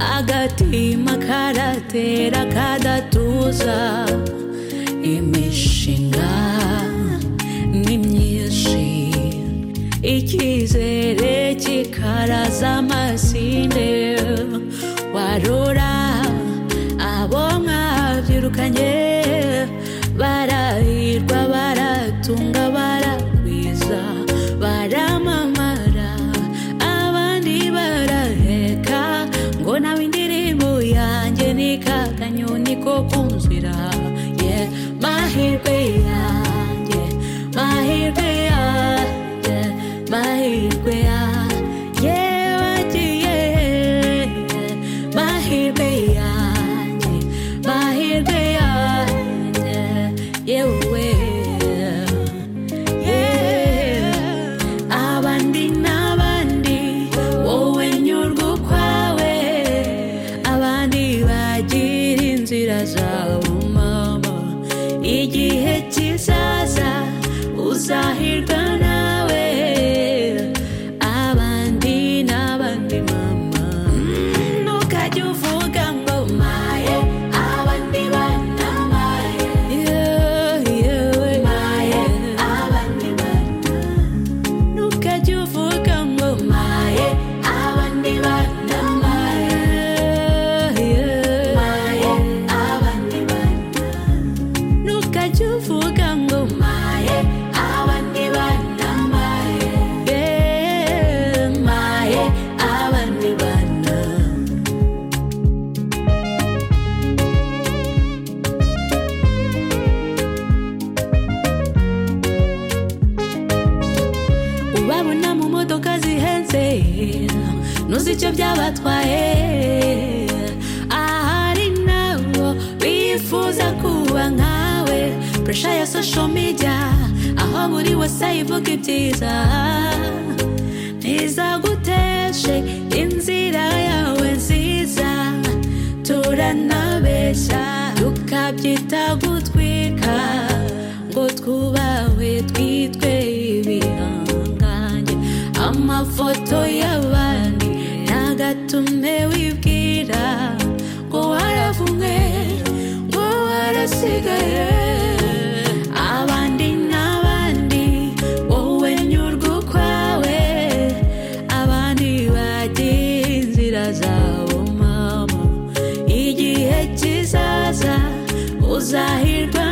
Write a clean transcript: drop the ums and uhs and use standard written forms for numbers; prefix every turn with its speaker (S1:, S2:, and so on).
S1: agatima karatera kadatuza imishinga ni myinshi icyizere kikaraza amasinde warora abo mwabyirukanye barahirwa baratunga baragwiza baramamara abandi baraheka ngo nawe indirimbo yanjye ni kakanyoni ko kunzira yeah mahirwe yanjye mahirwe yanjye mahirwe yanjye wagiye mahirwe yanjye mahirwe yanjye yewe abandi n'abandi wowe nyurwa ukwawe abandi bagira inzira zabo mama igihe kizaza uzahirwa nawe abandi n'abandi mama ntukajye uvuga ngo maye abandi bana maye maye abandi bana ntukajye uvuga ngo maye abandi bana maye maye abandi bana ntukajye uvuga ngo maye abandi bana maye maye abandi bana ubabona mu modoka zihenze nuzi icyo byabatwaye ahari nabo bifuza kuba nkawe pressure ya social media aho buri wese yivuga ibyiza ntizaguteshe inzira yawe nziza turanabeshya tukabyita gutwika ngo twubawe twitwe ibihanganye amafoto y'abandi ntagatume wibwira ngo waravumwe ngo warasigaye abandi n'abandi wowe nyurwa ukwawe abandi bagira inzira zabo mama igihe kizaza uzahirwa